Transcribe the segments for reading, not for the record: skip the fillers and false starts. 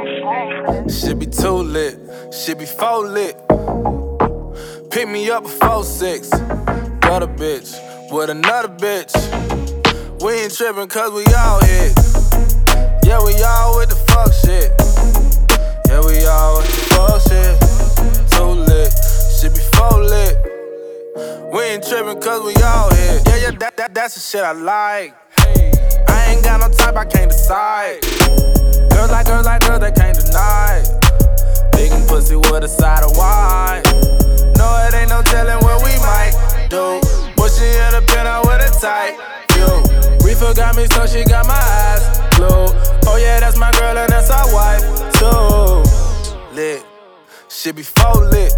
Shit be too lit, shit be full lit. Pick me up before 6. Got a bitch with another bitch. We ain't trippin' cause we all hit. Yeah, we all with the fuck shit. Yeah, we all with the fuck shit. Too lit, shit be full lit. We ain't trippin' cause we all hit. Yeah, that's the shit I like. I ain't got no type, I can't decide. Girls like girls, they can't deny. Big and pussy with a side of wine. No, it ain't no telling what we might do. But she in the pen out with a tight view. Reefer got me so she got my eyes glued. Oh yeah, that's my girl and that's our wife too. Lit, shit be full lit.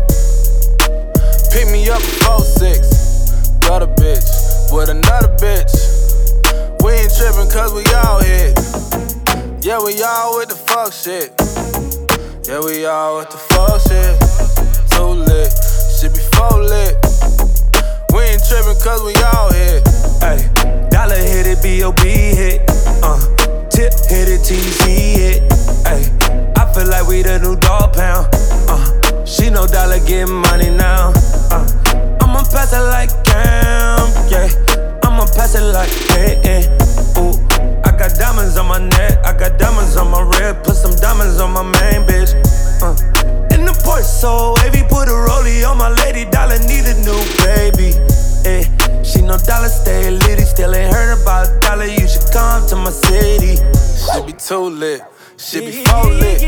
Pick me up before 6. Got a bitch with another bitch. We ain't trippin' cause we all hit. Yeah, we all with the fuck shit. Yeah, we all with the fuck shit. Too lit, shit be full lit. We ain't trippin' cause we all hit. Ay, dollar hit it, B.O.B. hit. Tip hit it, TC hit. Ay, I feel like we the new dog pound. She know dollar getting money now. I'ma pass it like Cam, yeah. I'ma pass it like ooh. I got diamonds on my neck, I got diamonds on my rib. Put some diamonds on my main bitch. In the Porsche, so wavy, put a rollie on my lady. Dollar need a new baby. She know dollar stay litty, still ain't heard about dollar. You should come to my city. Shit be too lit, shit be full lit.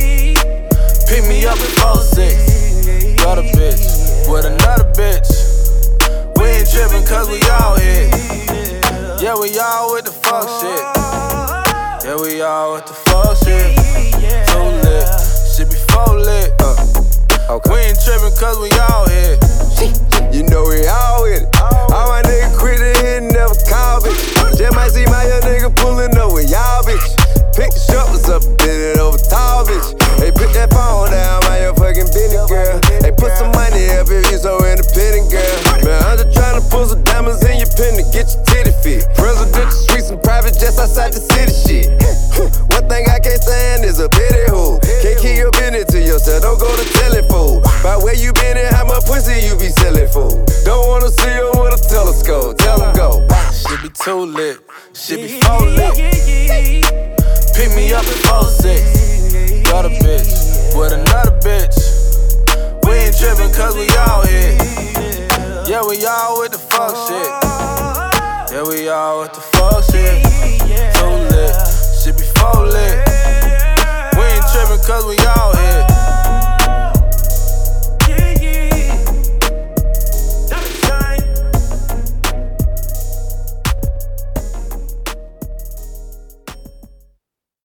Pick me up before 6. Got a bitch with another bitch. We ain't trippin' cause we all hit. Yeah, we all with the fuck shit. Yeah, we all with the fuck shit. Too lit, shit be full lit. Okay. We ain't trippin' cause we all hit. You know we all with it. All my niggas quit it and never call, bitch. Just might see my young nigga pulling up with y'all, bitch. Pick the shovels up and bend it over tall, bitch. Hey, put that phone down, my your fucking business, girl. Hey, put some money up if you so independent, girl. Man, I'm just tryna pull some diamonds in your pen to get your titty fit. Presidential suites and private jets outside the city, shit. One thing I can't stand is a bitty hoe. Can't keep your business to yourself, don't go to tellin' fool. By where you been and how much pussy you be sellin' for. Don't wanna see you with a telescope, tell them go. Shit be too lit, shit be full lit. Pick me up before 6. Got a bitch with another bitch. We ain't trippin' cause we all hit. Yeah, we all with the fuck shit. Yeah, we all with the fuck shit. Too lit, shit be full lit. We ain't trippin' cause we all